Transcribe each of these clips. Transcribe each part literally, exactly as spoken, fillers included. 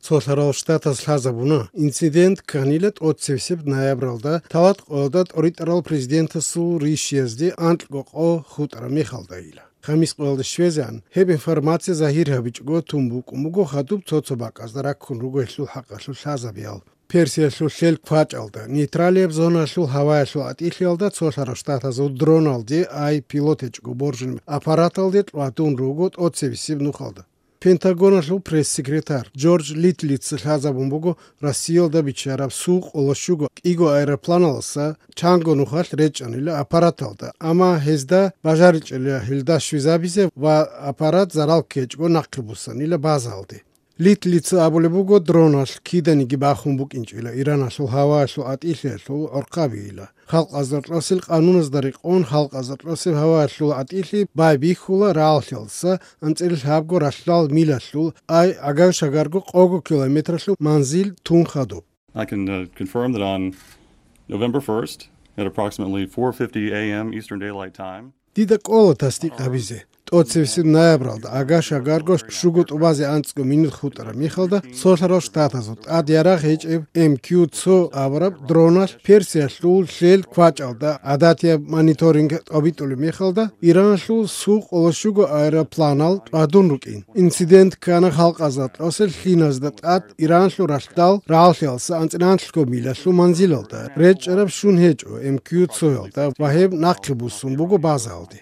ცოლსარალ შტატას ლაზაბუნა ინციდენტ კანილეთ ოცდაშვიდ ნოემბრალდა თავად ყოლდა ტორიტარალ პრეზიდენტსუ რიშიეზდი ანტლგოყო ხუტრა მიხალდაილა ხამის ყოლდა შვეზან ჰებ ინფორმაცია ზაჰირაბიჭგო თუმბუკ მუგო ხადუბ ცოცობაკას და რაქუნ როგოესლუ ჰაყასლუ ლაზაბიალ Persiyaşlu şel kvaçalda, neytraliyev zonaşlu havayaşlu atişyalda Çoşara ştatazı dronaldi ay piloteçku borjun aparataldi latun rugot otsevisiv nuxalda. Pentagonaşlu pres sekretar George Litlitz hazabumbugo Rossiyalda biçarab suq olaşugo igo aeroplanalsa çango nuxal reçanıyla aparatalda. Ama hezda bajariçeli hilda şvizabize va aparat zaral keçgo naqlibusan ile bazaldi. Litlitz abulebugo dronaş kidani gibaxumbuk inçila İranaşlu havayaşlu atişyaşlu orqabiyla. Xalq azartlasil qanunazdarik on xalq azartlasil havayaşlu atişli baybixula raalşalsa antsel habgo raşlal milaşlu ay agar şagargo qogo kilometraşlu manzil tunxadu. I can uh, confirm that on November first at approximately four fifty a m Eastern Daylight Time. Dida qola tasdiqabize. ოცდაშვიდ ნოემბრალდა აგაშა გარგოს შუგუტუბაზე ანცკო მინუტ ხუტრა მიხალდა სოშარო შტატაზოთ ადიარა ჰეჭებ ემკიუცო აბრაბ დრონას პერსიაშულ შელ ქვაჭალდა ადათია მონიტორინგ ობიტული მიხალდა ირანაშულ სუ ყოლაშუგო აეროპლანალ ადუნრუკინ ინციდენტ კანა ხალყაზატ ოსელ ხინაზდა ტად ირანაშულ რაშტალ რალშელს ანცნანშკო მილაშუ მანზილალდა რეჭერებ შუნ ჰეჭო ემკიუცოელდა ვაჰებ ნაყიბუსუნ ბუგო ბაზალდი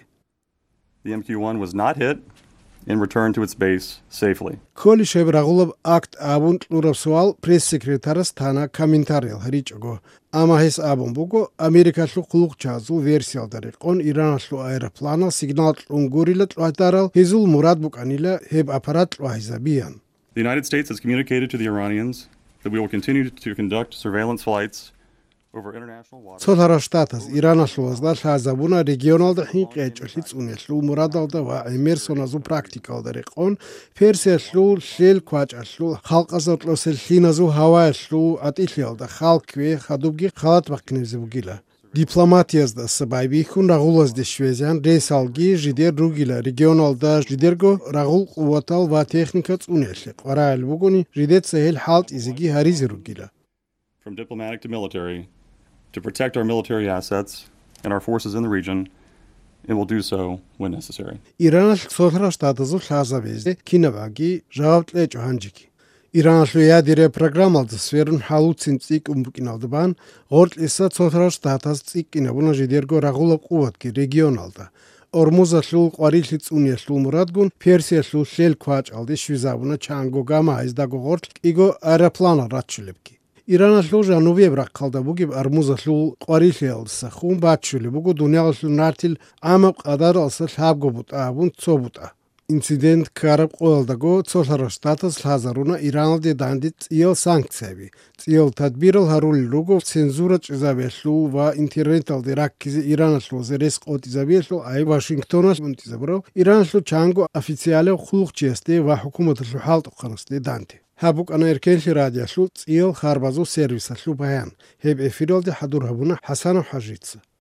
The M Q one was not hit and returned to its base safely. Koli shebragulab akt abun tlurabsual press secretaras tana commentarial harichgo. Ama hes abun bugo Amerikaslu quluqchazu versiyaldari qon İranaslu aeroplana signal ungurilat lataral hizul murad bukanila heb aparat lahizabiyan. The United States has communicated to the Iranians that we will continue to conduct surveillance flights Çoşara ştataz İranasluazda lazabuna regionalda hinqeჭli წუნესლუ მურადალდა ვა ემერსონაზუ პრაქტიკალდარი ყონ ფერსიაშლუ შელ ქვაჭაშლუ ხალყაზატლოსელ ხინაზუ ჰავააშლუ ატილიალდა ხალკვე ხადუბგი ხალათ ვაკნეზებუგილა Diplomatiyazda sabaybi xun ragulazde şvezyan resalgi jider rugila regionalda jidergo ragul quvatal va texnika წუნესლი qvarayl buguni jidet sahel halt izigi harizi rugila From diplomatic to military to protect our military assets and our forces in the region, and will do so when necessary. İranlı Çoşara ştatazı lazabezde kinavagi javtleço hanjiki. İranlı yadire programaldı sferun halutsin tsik umbukinaldıban, gort esa Çoşara ştataz tsik inabuna jidergo ragulab quvatki regionalda. Ormuzaslu qvarili tsuniaslu muradgun Persiyaslu shel kvaçaldi shvizabuna chango gama izdago gort igo aeroplana ratchilebki. İranaslu janubiye bırakkalda bugün armuzaslu qvarili alsa xun batchuli bugu dunyaslu nartil amab qadar alsa habgobut abun tsobuta. Incident karab qoyaldago Çoşara ştatas lazaruna İranalde dandit tsiyel sanksiyabi. Tsiyel tadbiril haruli rugo cenzura çizabeslu va internetalde rakkizi İranaslu zeres qotizabeslu ay Washingtonas muntizabro İranaslu chango oficiale xuluqcheste va hukumataslu halt uqanasde dante. Habuk ana erkenli radyaslu tsiyel xarbazu servisaslu bayan. Heb efiralde hadurhabuna Hasan Hajitsa.